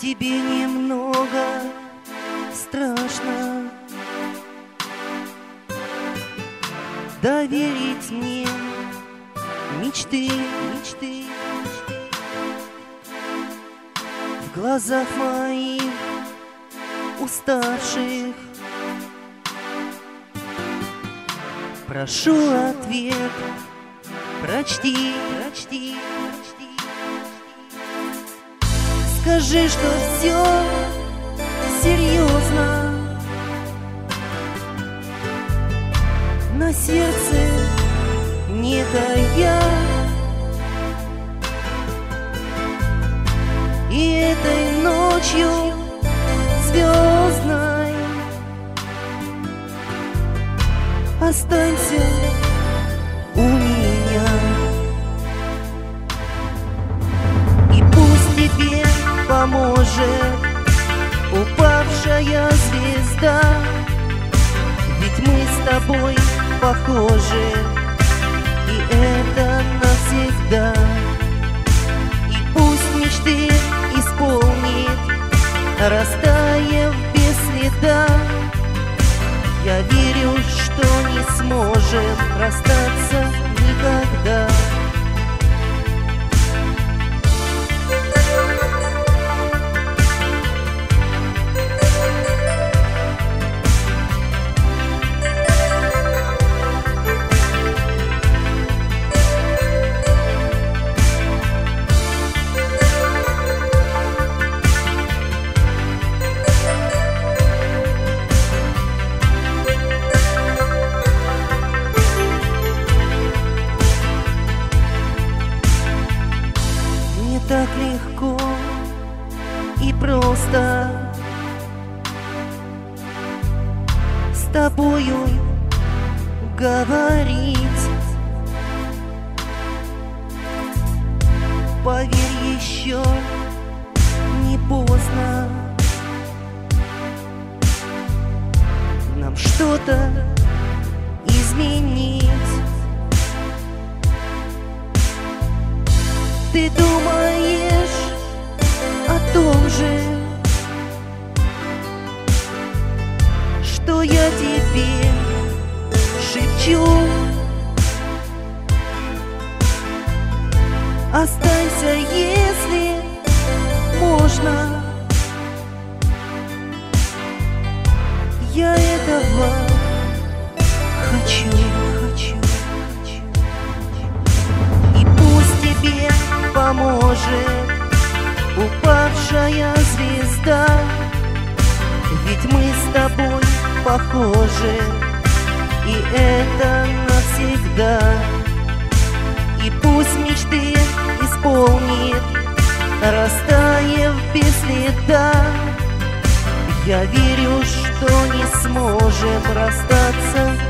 Тебе немного страшно доверить мне мечты, мечты. В глазах моих уставших прошу ответ, прочти, прочти. Скажи, что все серьезно, на сердце не тая. И этой ночью звездной останься у меня. И пусть тебе поможет упавшая звезда, ведь мы с тобой похожи, и это навсегда. И пусть мечты исполнит, растаяв без следа. Я верю, что не сможем расстаться никогда. Так легко и просто с тобою говорить. Поверь, еще не поздно нам что-то изменить. Ты думаешь о том же, что я тебе шепчу? Останься, если можно. Я этого хочу, хочу. И пусть тебе поможет упавшая звезда, ведь мы с тобой похожи, и это навсегда. И пусть мечты исполнит, растаяв без следа. Я верю, что не сможем расстаться